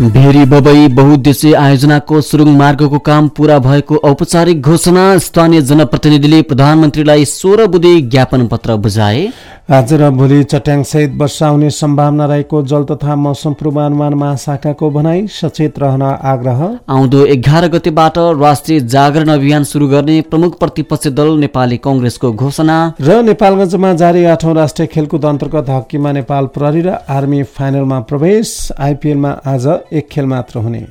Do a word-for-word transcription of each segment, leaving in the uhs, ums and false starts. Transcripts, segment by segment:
Very Babai बहुउद्देश्य आयोजनाको सुरुङ मार्गको काम पूरा भएको औपचारिक घोषणा। स्थानीय जनप्रतिनिधिले प्रधानमन्त्रीलाई सोह्र बुँदे ज्ञापन पत्र बुझाए। आज र भोलि चट्याङसहित वर्षा हुने सम्भावना रहेको जल तथा मौसम पूर्वानुमान महाशाखाको भनाई। सचेत रहन आग्रह। आउँदो एघार गतेबाट राष्ट्रिय जागरण अभियान सुरु गर्ने प्रमुख प्रतिपक्षी दल नेपाली कांग्रेसको घोषणा। र नेपालगञ्जमा जारी आठौं राष्ट्रिय खेलकुद अन्तर्गत हकीमा नेपाल प्रहरी र आर्मी फाइनलमा प्रवेश। आइपिएलमा आज एक खेल मात्र हुने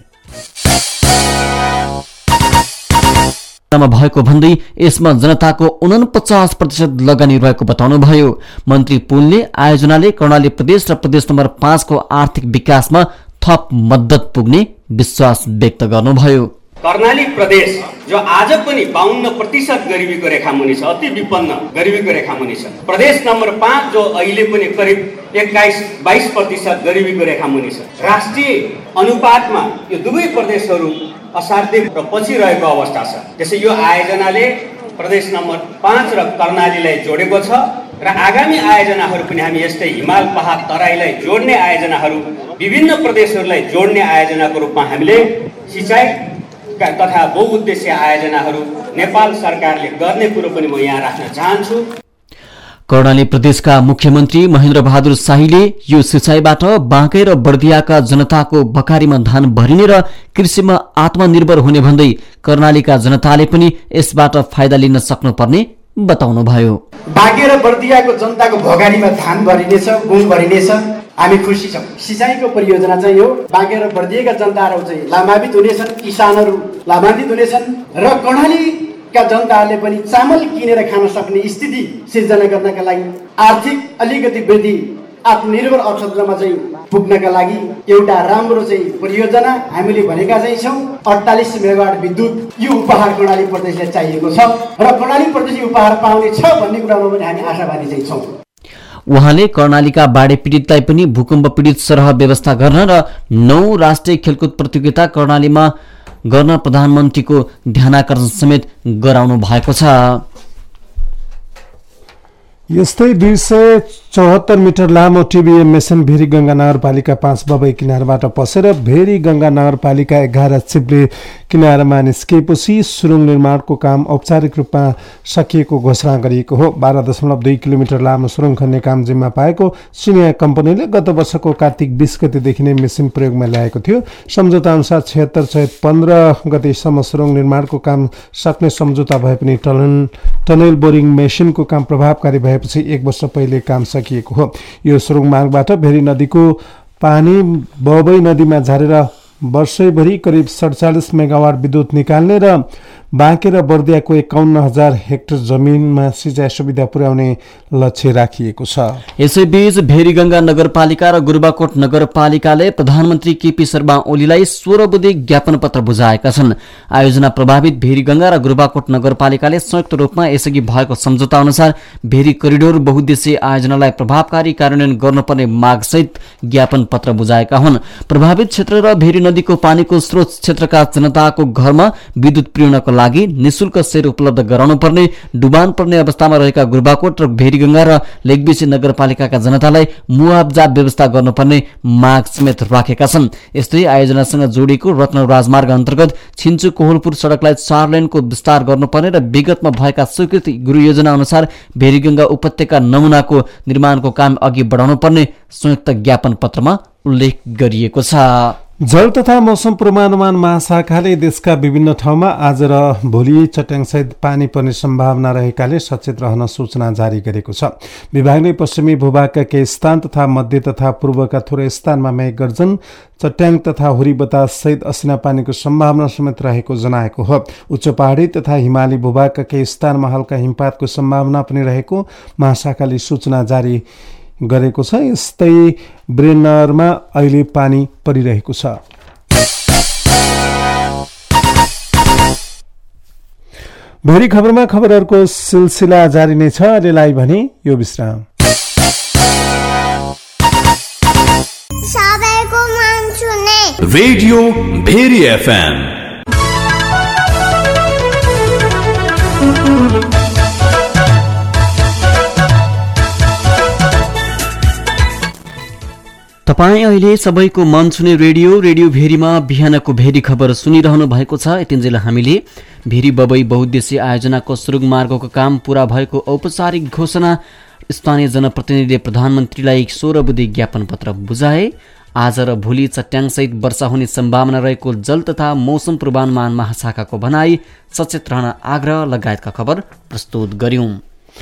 भएको भन्दै यसमा जनताको उनपचास प्रतिशत लगानी रहेको बताउनुभयो। मन्त्री पुनले आयोजनाले कर्णाली प्रदेश र प्रदेश नम्बर पाँचको आर्थिक विकासमा थप मद्दत पुग्ने विश्वास व्यक्त गर्नुभयो। कर्णाली प्रदेश जो आज पनि बावन्न प्रतिशत गरिबीको रेखा मुनि छ, अति विपन्न गरिबीको रेखा मुनि छ। प्रदेश नम्बर पाँच जो अहिले पनि करिब एक्काइस बाइस प्रतिशत गरिबीको रेखा मुनि छ। राष्ट्रिय अनुपातमा यो दुवै प्रदेशहरू असाध्य र पछि रहेको अवस्था छ। त्यसै यो आयोजनाले प्रदेश नम्बर पाँच र कर्णालीलाई जोडेको छ र आगामी आयोजनाहरू पनि हामी यस्तै हिमाल पहाड तराईलाई जोड्ने आयोजनाहरू, विभिन्न प्रदेशहरूलाई जोड्ने आयोजनाको रूपमा हामीले सिँचाइ तथा बहुउद्देश्य आयोजनाहरू नेपाल सरकारले गर्ने कुरो पनि म यहाँ राख्न चाहन्छु। कर्णाली प्रदेशका मुख्यमन्त्री महेन्द्र बहादुर शाहीले यो सिँचाइबाट बाँकै र बर्दियाका जनताको बकारीमा धान भरिने र कृषिमा आत्मनिर्भर हुने भन्दै कर्णालीका जनताले पनि यसबाट फाइदा लिन सक्नुपर्ने बताउनुभयो। बाँके र बर्दियाको जनताको भोगारीमा धान भरिनेछ, गुण भरिनेछ, हामी खुसी छौँ। सिँचाइको परियोजना चाहिँ यो बाँके र बर्दियाका जनताहरू चाहिँ लाभान्वित हुनेछन्, किसानहरू लाभान्वित हुनेछन् र कर्णालीका जनताहरूले पनि चामल किनेर खान सक्ने स्थिति सिर्जना गर्नका लागि, आर्थिक अलिकति वृद्धि, आत्मनिर्भर अर्थतन्त्रमा चाहिँ पुग्नका लागि एउटा राम्रो चाहिँ परियोजना हामीले भनेका चाहिँ छौँ। अडतालिस मेगावाट विद्युत यो उपहार कर्णाली प्रदेशलाई चाहिएको छ र कर्णाली प्रदेश उपहार पाउने छ भन्ने कुरामा पनि हामी आशावादी चाहिँ छौँ। उहाँले कर्णालीका बाढी पीडितलाई पनि भूकम्प पीडित सरह व्यवस्था गर्न र नौ राष्ट्रिय खेलकुद प्रतियोगिता कर्णालीमा गर्न प्रधानमन्त्रीको ध्यानाकर्षण समेत गराउनु भएको छ। यस्तै दुई सय चौहत्तर मिटर लामो टिबिएम मेसिन भेरी गंगा नगरपालिका पाँच बबई किनारबाट पसेर भेरी गंगा नगरपालिका एघार चिप्ले किनारमा निस्किएपछि सुरुङ निर्माणको काम औपचारिक रूपमा सकिएको घोषणा गरिएको हो। बाह्र दशमलव दुई किलोमिटर लामो सुरुङ खन्ने काम जिम्मा पाएको चिनिया कम्पनीले गत वर्षको कार्तिक बीस गतेदेखि नै मेसिन प्रयोगमा ल्याएको थियो। सम्झौता अनुसार छिहत्तर चैत पन्ध्र गतेसम्म सुरुङ निर्माणको काम सक्ने सम्झौता भए पनि टनल टनल बोरिङ मेसिनको काम प्रभावकारी भएपछि एक वर्ष पहिले काम सकिएको हो। यो सुरुङ मार्गबाट भेरी नदीको पानी बबई नदीमा झरेर वर्षैभरि करिब सडचालिस मेगावाट विद्युत निकाल्ने र बाँके र बर्दियाको एकाउन्न हजार हेक्टर जमिनमा सिँचाइ सुविधा पुर्याउने लक्ष्य राखिएको छ। यसैबीच भेरीगंगा नगरपालिका र गुरुबाकोट नगरपालिकाले प्रधानमन्त्री केपी शर्मा ओलीलाई सोह्र बुँदे ज्ञापन पत्र बुझाएका छन्। आयोजना प्रभावित भेरीगंगा र गुरुबाकोट नगरपालिकाले संयुक्त रूपमा यसअघि भएको सम्झौता अनुसार भेरी करिडोर बहुउद्देश्य आयोजनालाई प्रभावकारी कार्यान्वयन गर्नुपर्ने मागसहित ज्ञापन पत्र बुझाएका हुन्। प्रभावित क्षेत्र र भेरी नदीको पानीको स्रोत क्षेत्रका जनताको घरमा विद्युत पुर्याउनको लागि निशुल्क सेर उपलब्ध गराउनु पर्ने, डुबान पर्ने अवस्थामा रहेका गुरुबाकोट र भेरीगंगा र लेकबिसी नगरपालिकाका जनतालाई मुआवजा व्यवस्था गर्नुपर्ने माग समेत राखेका छन्। यस्तै आयोजनासँग जोडिएको रत्न राजमार्ग अन्तर्गत छिन्चु कोहलपुर सडकलाई चार लेनको विस्तार गर्नुपर्ने र विगतमा भएका स्वीकृति गुरु योजना अनुसार भेरीगंगा उपत्यका नमुनाको निर्माणको काम अघि बढाउनु पर्ने संयुक्त ज्ञापन पत्रमा उल्लेख गरिएको छ। जल तथा मौसम पूर्वानुमान महाशाखाले देशका विभिन्न ठाउँमा आज र भोलि चट्याङसहित पानी पर्ने सम्भावना रहेकाले सचेत रहन सूचना जारी गरेको छ। विभागले पश्चिमी भूभागका केही स्थान तथा मध्य तथा पूर्वका थोरै स्थानमा मेघ गर्जन, चट्याङ तथा हुरी बतास सहित असिना पानीको सम्भावना समेत रहेको जनाएको हो। उच्च पहाडी तथा हिमाली भूभागका केही स्थानमा हल्का हिमपातको सम्भावना पनि रहेको महाशाखाले सूचना जारी गरेको छ। यस्तै ब्रेनरमा अहिले पानी परिरहेको छ। भेरी खबरमा खबरहरूको सिलसिला जारी नै छ। अहिलेलाई भने यो विश्राम। सबैको मन छुने रेडियो भेरी एफएम। तपाईँ अहिले सबैको मन छुने रेडियो रेडियो भेरीमा बिहानको भेरी खबर सुनिरहनु भएको छ। यतिन्जेल हामीले भेरी बबई बहुद्देश्य आयोजनाको सुरुङ मार्गको काम पूरा भएको औपचारिक घोषणा, स्थानीय जनप्रतिनिधिले प्रधानमन्त्रीलाई सोह्र बुँदे ज्ञापन पत्र बुझाए, आज र भोलि चट्याङसहित वर्षा हुने सम्भावना रहेको जल तथा मौसम पूर्वानुमान महाशाखाको भनाई, सचेत रहन आग्रह लगायतका खबर प्रस्तुत गर्यौं।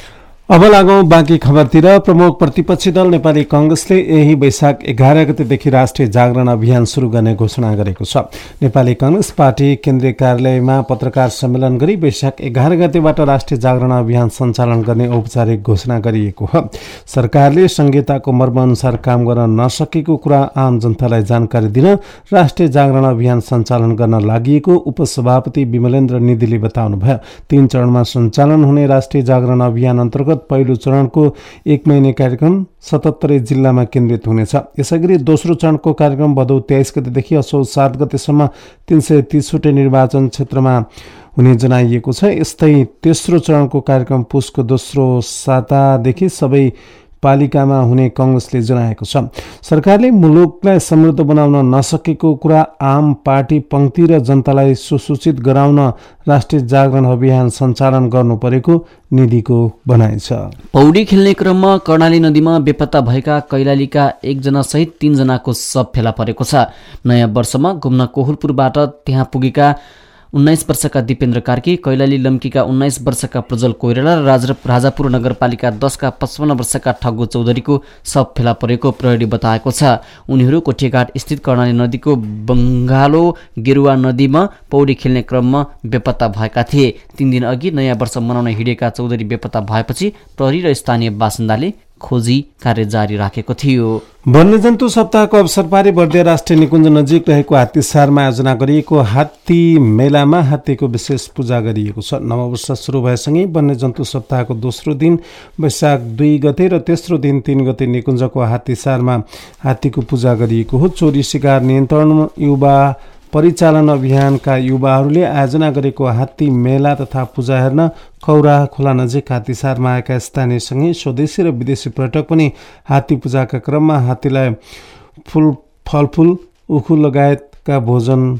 अब लागौं बाँकी खबरतिर। प्रमुख प्रतिपक्षी दल नेपाली कांग्रेसले यही वैशाख एघार गतेदेखि राष्ट्रिय जागरण अभियान शुरू गर्ने घोषणा गरेको छ। नेपाली कांग्रेस पार्टी केन्द्रीय कार्यालयमा पत्रकार सम्मेलन गरी वैशाख एघार गतेबाट राष्ट्रिय जागरण अभियान सञ्चालन गर्ने औपचारिक घोषणा गरिएको हो। सरकारले संहिताको मर्मअनुसार काम गर्न नसकेको कुरा आम जनतालाई जानकारी दिन राष्ट्रिय जागरण अभियान सञ्चालन गर्न लागि उपसभापति विमलेन्द्र निधिले बताउनुभयो। तीन चरणमा सञ्चालन हुने राष्ट्रिय जागरण अभियान अन्तर्गत पहिलो चरणको एक महिने कार्यक्रम सतहत्तरै जिल्लामा केन्द्रित हुनेछ। यसैगरी दोस्रो चरणको कार्यक्रम भदौ तेइस गतेदेखि असोज सात गतेसम्म तीन सय तीसवटै निर्वाचन क्षेत्रमा हुने जनाइएको छ। यस्तै तेस्रो चरणको कार्यक्रम पुसको दोस्रो सातादेखि सबै पालिकामा हुने कांग्रेसले जनाएको छ। सरकारले मुलुकलाई समृद्ध बनाउन नसकेको कुरा आम पार्टी पंक्ति र जनतालाई सुसूचित गराउन राष्ट्रिय जागरण अभियान सञ्चालन गर्नु परेको निधिको भनाइ छ। पौडी खेल्ने क्रममा कर्णाली नदीमा बेपत्ता भएका कैलालीका एकजना सहित तीनजनाको शव फेला परेको छ। नयाँ वर्षमा घुम्न कोहलपुरबाट त्यहाँ पुगेका उन्नाइस वर्षका दिपेन्द्र कार्की, कैलाली लम्कीका उन्नाइस वर्षका प्रज्वल कोइराला र राजापुर नगरपालिका दसका पचपन्न वर्षका ठग्गु चौधरीको शव फेला परेको प्रहरीले बताएको छ। उनीहरू कोठेघाट स्थित कर्णाली नदीको बङ्गालो गेरुवा नदीमा पौडी खेल्ने क्रममा बेपत्ता भएका थिए। तीन दिन अघि नयाँ वर्ष मनाउन हिँडेका चौधरी बेपत्ता भएपछि प्रहरी र स्थानीय बासिन्दाले खोजी कार्य जारी राखेको थियो। वन्यजन्तु सप्ताहको अवसर पारी बर्दिया राष्ट्रिय निकुञ्ज नजिक रहेको हात्तीसारमा आयोजना गरिएको हात्ती मेलामा हात्तीको विशेष पूजा गरिएको छ। नववर्ष सुरु भएसँगै वन्यजन्तु सप्ताहको दोस्रो दिन वैशाख दुई गते र तेस्रो दिन तीन गते निकुञ्जको हात्तीसारमा हात्तीको पूजा गरिएको हो। चोरी शिकार नियन्त्रण युवा परिचालन अभियानका युवाहरूले आयोजना गरेको हात्ती मेला तथा पूजा हेर्न खौरा खोला नजिक हात्तीसारमा आएका स्थानीयसँगै स्वदेशी र विदेशी पर्यटक पनि हात्ती पूजाका क्रममा हात्तीलाई फुल फलफुल उखु लगायतका भोजन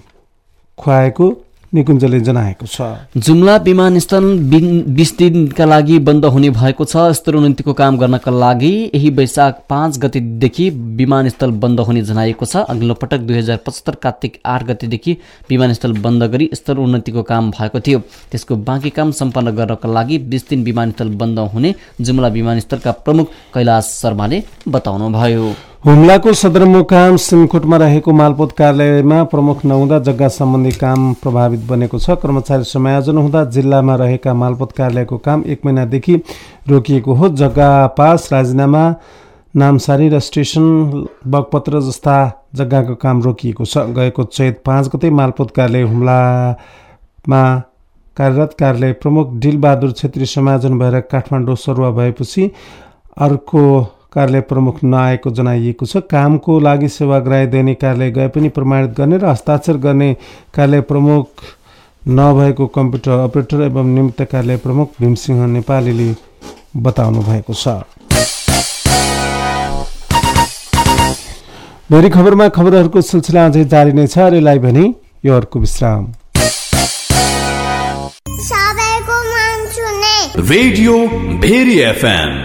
खुवाएको निकुञ्जले जनाएको छ। जुम्ला विमानस्थल बीस दिनका लागि बन्द हुने भएको छ। स्तरोन्नतिको काम गर्नका लागि यही वैशाख पाँच गतेदेखि विमानस्थल बन्द हुने जनाइएको छ। अघिल्लो पटक दुई हजार पचहत्तर कार्तिक आठ गतेदेखि विमानस्थल बन्द गरी स्तर उन्नतिको काम भएको थियो। त्यसको बाँकी काम सम्पन्न गर्नका लागि बीस दिन विमानस्थल बन्द हुने जुम्ला विमानस्थलका प्रमुख कैलाश शर्माले बताउनुभयो। हुम्लाको सदरमुकाम सिमकोटमा रहेको मालपोत कार्यालयमा प्रमुख नहुँदा जग्गा सम्बन्धी काम प्रभावित बनेको छ। कर्मचारी समायोजन हुँदा जिल्लामा रहेका मालपोत कार्यालयको काम एक महिनादेखि रोकिएको हो। जग्गा पास, राजीनामा, नामसारी र स्टेसन बगपत्र जस्ता जग्गाको काम रोकिएको छ। गएको चैत पाँच गते मालपोत कार्यालय हुम्लामा कार्यरत कार्यालय प्रमुख डिलबहादुर छेत्री समायोजन भएर काठमाडौँ सरुवा भएपछि अर्को कार्यालय प्रमुख नआएको जनाइएको छ। कामको लागि सेवाग्राही दैनिक कार्यालय गए पनि प्रमाणित गर्ने र हस्ताक्षर गर्ने कार्यालय प्रमुख नभएको कम्प्युटर अपरेटर एवं निमित्त कार्यालय प्रमुख भीमसिंह नेपालीले बताउनु भएको छ। भेरी खबरमा खबरहरूको सिलसिला अझै जारी नै छ। अरेलाई भने यो अर्को विश्राम। सबैको मन छुने रेडियो भेरी एफएम।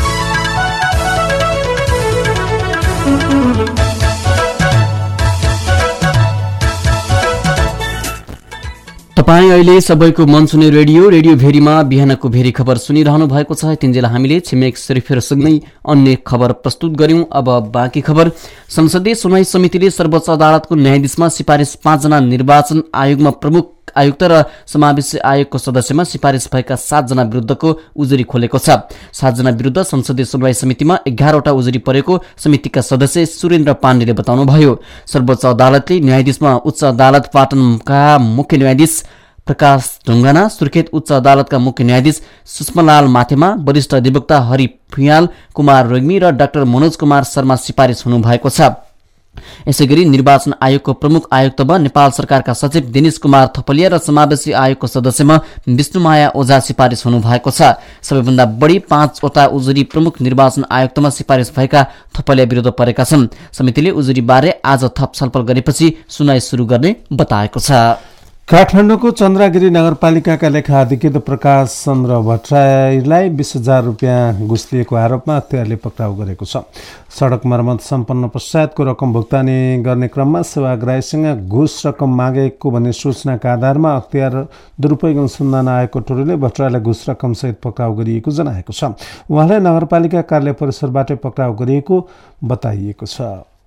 तपाईँ अहिले सबैको मन सुने रेडियो रेडियो भेरीमा बिहानको भेरी खबर सुनिरहनु भएको छ। तिनजेला हामीले छिमेक शरीफहरूसँगै अन्य खबर प्रस्तुत गर्यौं। अब बाँकी खबर। संसदीय सुनवाई समितिले सर्वोच्च अदालतको न्यायाधीशमा सिफारिस पाँचजना निर्वाचन आयोगमा प्रमुख आयुक्त र समावेश आयोगको सदस्यमा सिफारिस भएका सातजना विरुद्धको उजुरी खोलेको छ। सातजना विरुद्ध संसदीय सुनवाई समितिमा एघारवटा उजुरी परेको समितिका सदस्य सुरेन्द्र पाण्डेले बताउनुभयो। सर्वोच्च अदालतले न्यायाधीशमा उच्च अदालत पाटनका मुख्य न्यायाधीश प्रकाश ढुङ्गाना, सुर्खेत उच्च अदालतका मुख्य न्यायाधीश सुषमालाल माथेमा, वरिष्ठ अधिवक्ता हरि फुयाल, कुमार रेग्मी र डाक्टर मनोज कुमार शर्मा सिफारिस हुनुभएको छ। यसैगरी निर्वाचन आयोगको प्रमुख आयुक्तमा नेपाल सरकारका सचिव दिनेश कुमार थपलिया र समावेशी आयोगको सदस्यमा विष्णुमाया ओझा सिफारिस हुनुभएको छ। सबैभन्दा बढी पाँचवटा उजुरी प्रमुख निर्वाचन आयुक्तमा सिफारिस भएका थपलिया विरुद्ध परेका छन्। समितिले उजुरीबारे आज थप छलफल गरेपछि सुनाई सुरु गर्ने बताएको छ। काठमाडौँको चन्द्रगिरी नगरपालिकाका लेखा अधिकृत प्रकाश चन्द्र भट्टराईलाई बीस हजार रुपियाँ घुस लिएको आरोपमा अख्तियारले पक्राउ गरेको छ। सडक मर्मत सम्पन्न पश्चातको रकम भुक्तानी गर्ने क्रममा सेवाग्राहीसँग घुस रकम मागेको भन्ने सूचनाका आधारमा अख्तियार दुरुपयोग अनुसन्धान आयोगको टोलीले भट्टराईलाई घुस रकम सहित पक्राउ गरिएको जनाएको छ। उहाँलाई नगरपालिका कार्यालय परिसरबाट पक्राउ गरिएको बताइएको छ।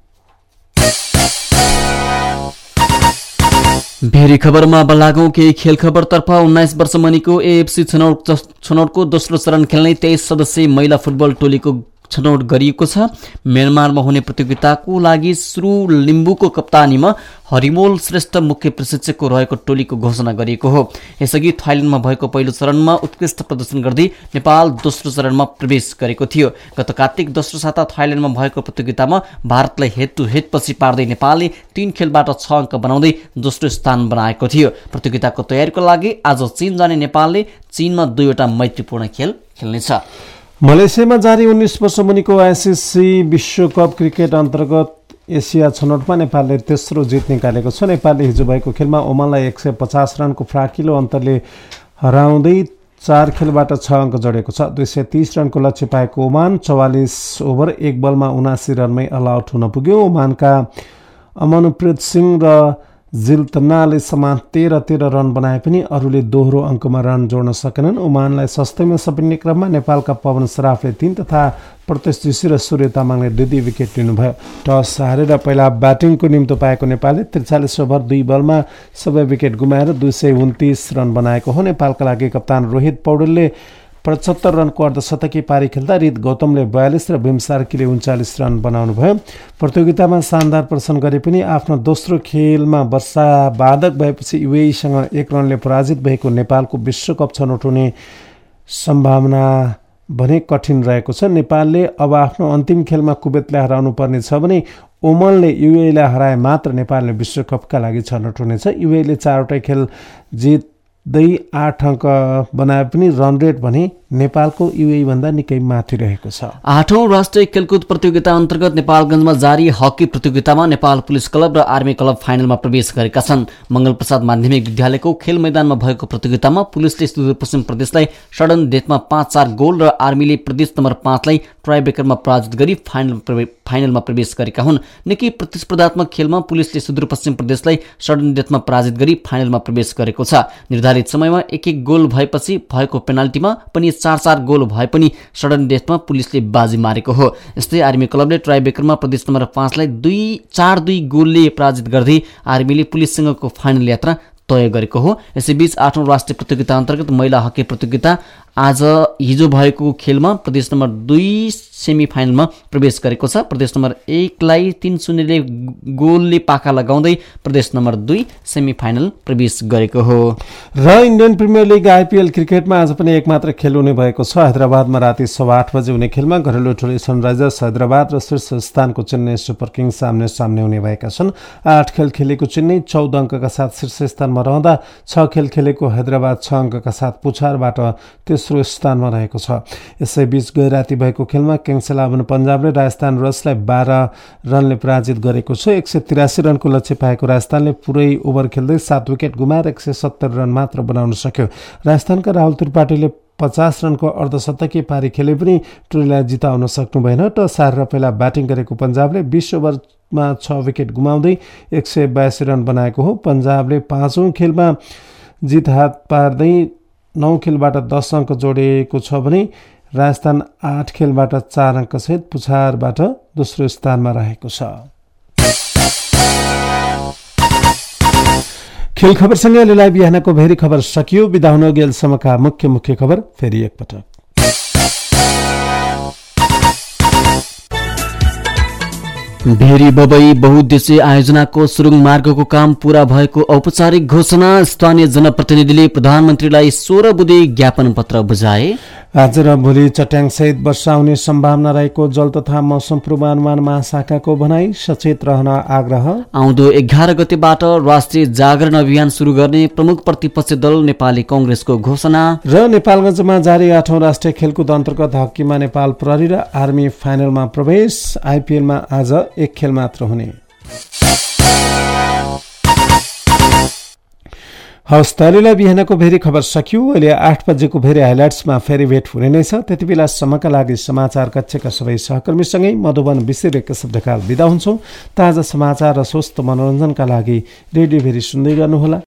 भेरी खबरमा बल्लागाउँ केही खेल खबरतर्फ उन्नाइस वर्ष मुनिको एएफसी छनौट छनौटको दोस्रो चरण खेल्ने तेइस सदस्यीय महिला फुटबल टोलीको छनौट गरिएको छ। म्यानमारमा हुने प्रतियोगिताको लागि सुरु लिम्बूको कप्तानीमा हरिमोल श्रेष्ठ मुख्य प्रशिक्षकको रहेको टोलीको घोषणा गरिएको हो। यसअघि थाइल्याण्डमा भएको पहिलो चरणमा उत्कृष्ट प्रदर्शन गर्दै नेपाल दोस्रो चरणमा प्रवेश गरेको थियो। गत कार्तिक दोस्रो साता थाइल्याण्डमा भएको प्रतियोगितामा भारतलाई हेड टु हेड पछि पार्दै नेपालले तीन खेलबाट छ अङ्क बनाउँदै दोस्रो स्थान बनाएको थियो। प्रतियोगिताको तयारीको लागि आज चीन जाने नेपालले चीनमा दुईवटा मैत्रीपूर्ण खेल खेल्नेछ। मलेसियामा जारी उन्नाइस वर्ष मुनिको आइसिसी विश्वकप क्रिकेट अन्तर्गत एसिया छनौटमा नेपालले तेस्रो जित निकालेको छ। नेपालले हिजो भएको खेलमा ओमानलाई एक सय पचास रनको फ्राकिलो अन्तरले हराउँदै चार खेलबाट छ अङ्क जडेको छ। दुई सय तीस रनको लक्ष्य पाएको ओमान चौवालिस ओभर एक बलमा उनासी रनमै अल आउट हुन पुग्यो। ओमानका अमनप्रीत सिंह र जिल्तनाले समान तेह्र तेह्र रन बनाए पनि अरूले दोहोरो अङ्कमा रन जोड्न सकेनन्। ओमानलाई सस्तैमा सपिने क्रममा नेपालका पवन सराफले तीन तथा प्रत्यक्ष जोशी र सूर्य तामाङले दुई दुई विकेट लिनुभयो। टस हारेर पहिला ब्याटिङको निम्तो पाएको नेपालले त्रिचालिस ओभर दुई बलमा सबै विकेट गुमाएर दुई सय उन्तिस रन बनाएको हो। नेपालका लागि कप्तान रोहित पौडेलले पचहत्तर रनको अर्धशतकी पारी खेल्दा रित गौतमले बयालिस र भीम सार्कीले उन्चालिस रन बनाउनु भयो। प्रतियोगितामा शानदार प्रदर्शन गरे पनि आफ्नो दोस्रो खेलमा वर्षा बाधक भएपछि युएईसँग एक रनले पराजित भएको नेपालको विश्वकप छनौट हुने सम्भावना भने कठिन रहेको छ। नेपालले अब आफ्नो अन्तिम खेलमा कुवेतलाई हराउनु पर्ने छ भने ओमनले युएईलाई हराए मात्र नेपालले विश्वकपका लागि छनौट हुनेछ। युएईले चारवटै खेल जित दुई आठ अङ्क बनाए पनि रन रेट भने नेपालको युएई भन्दा निकै माथि रहेको छ। आठौं राष्ट्रिय खेलकुद प्रतियोगिता अन्तर्गत नेपालगञ्जमा जारी हकी प्रतियोगितामा नेपाल पुलिस क्लब र आर्मी क्लब फाइनलमा प्रवेश गरेका छन्। मंगल प्रसाद माध्यमिक विद्यालयको खेल मैदानमा भएको प्रतियोगितामा पुलिसले सुदूरपश्चिम प्रदेशलाई सडन डेथमा पाँच चार गोल र आर्मीले प्रदेश नम्बर पाँचलाई ट्राइब्रेकरमा पराजित गरी फाइनल फाइनलमा प्रवेश गरेका हुन्। निकै प्रतिस्पर्धात्मक खेलमा पुलिसले सुदूरपश्चिम प्रदेशलाई सडन डेथमा पराजित गरी फाइनलमा प्रवेश गरेको छ। निर्धारित समयमा एक एक गोल भएपछि भएको पेनाल्टीमा पनि चार चार गोल भए पनि सडन डेथमा पुलिसले बाजी मारेको हो। यस्तै आर्मी क्लबले ट्राइब्रेकरमा प्रदेश नम्बर पाँचलाई दुई चार दुई गोलले पराजित गर्दै आर्मीले पुलिससँगको फाइनल यात्रा तय गरेको हो। यसैबीच आठौं राष्ट्रिय प्रतियोगिता अन्तर्गत महिला हकी प्रतियोगिता आज हिजो भएको खेलमा प्रदेश नम्बर दुई सेमी फाइनलमा प्रवेश गरेको छ। प्रदेश नम्बर एकलाई तीन शून्यले गोलले पाखा लगाउँदै प्रदेश नम्बर दुई सेमी फाइनल प्रवेश गरेको हो। र इन्डियन प्रिमियर लिग आइपिएल क्रिकेटमा आज पनि एक मात्र खेल हुने भएको छ। हैदराबादमा राति सवा आठ बजे हुने खेलमा घरेलु टोली सनराइजर्स हैदराबाद र शीर्ष स्थानको चेन्नई सुपर किङ्स सामने सामने हुने भएका छन्। आठ खेल खेलेको चेन्नई चौध अङ्कका साथ शीर्ष स्थानमा रहँदा छ खेल खेलेको हैदराबाद छ अङ्कका साथ पुछारबाट तेस्रो स्थानमा रहेको छ। यसैबीच गै राति भएको खेलमा किङ्स इलेभेन पन्जाबले राजस्थान रोयल्सलाई बाह्र रनले पराजित गरेको छ। एक सय तिरासी रनको लक्ष्य पाएको राजस्थानले पुरै ओभर खेल्दै सात विकेट गुमाएर एक सय सत्तर रन मात्र बनाउन सक्यो। राजस्थानका राहुल त्रिपाठीले पचास रनको अर्धशतकी पारी खेले पनि टोलीलाई जिताउन सक्नु भएन। टस हारेर पहिला ब्याटिङ गरेको पन्जाबले बीस ओभरमा छ विकेट गुमाउँदै एक सय बयासी रन बनाएको हो। पन्जाबले पाँचौं खेलमा जित हात पार्दै नौ खेलबाट दस अङ्क जोडेको छ भने राजस्थान आठ खेलबाट चार अङ्क सहित पुछारबाट दोस्रो स्थानमा रहेको छ। खेल खबरसँगै अहिले लाइभ बिहानको भेरी खबर सकियो। बिदा हुन गेलसम्मका मुख्य मुख्य खबर फेरि एकपटक। भेरी बबई बहुद्देश्य आयोजनाको सुरुङ मार्गको काम पूरा भएको औपचारिक घोषणा। स्थानीय जनप्रतिनिधिले प्रधानमन्त्रीलाई सोह्र बुँदे ज्ञापन पत्र बुझाए। आज र भोलि चट्याङसहित वर्षा हुने सम्भावना रहेको जल तथा मौसम पूर्वानुमान महाशाखाको भनाई। सचेत रहन आग्रह। आउँदो एघार गतेबाट राष्ट्रिय जागरण अभियान सुरु गर्ने प्रमुख प्रतिपक्षी दल नेपाली कांग्रेसको घोषणा। र नेपालगञ्जमा जारी आठौं राष्ट्रिय खेलकुद अन्तर्गत हकीमा नेपाल प्रहरी र आर्मी फाइनलमा प्रवेश। आइपिएलमा आज एक खेल मात्र हुने। हवस् त अहिलेलाई बिहानको भेरी खबर सकियो। अहिले आठ बजेको भेरी हाइलाइट्समा फेरि भेट हुने नै छ। त्यति बेलासम्मका लागि समाचार कक्षका सबै सहकर्मीसँगै मधुबन विश्वरेखा शब्दकाल बिदा हुन्छौँ। ताजा समाचार र स्वस्थ मनोरञ्जनका लागि रेडियो भेरी सुन्दै गर्नुहोला।